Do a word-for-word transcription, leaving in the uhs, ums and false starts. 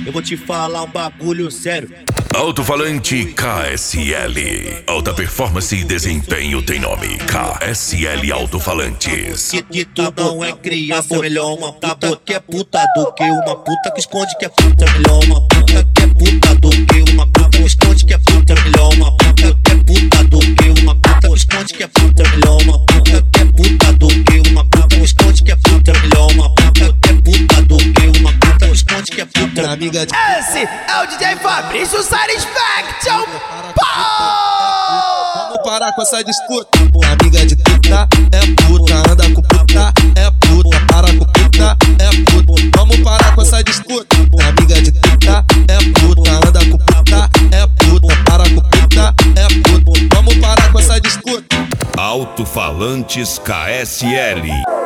eu vou te falar um bagulho sério. Alto-falante K S L. Alta performance e desempenho tem nome. K S L Alto-falantes. Que, que tu não é criança, melhor uma puta que é puta do que uma puta que esconde que é puta. Melhor uma puta que é puta do que uma puta que esconde que é puta. Melhor uma puta que é puta do que uma puta que esconde que é puta. Melhor uma puta que é puta do que uma puta que esconde que é puta. Melhor uma puta que é puta do que uma puta que esconde que é puta. Amiga de... Esse é o D J Fabrício Satisfaction. Vamos parar com essa disputa. Amiga de puta é puta, anda com puta é puta, para com puta é puta. Vamos parar com essa disputa. Amiga de puta é puta, anda com puta é puta, para com puta é puta. Vamos parar com essa disputa. Alto-falantes K S L.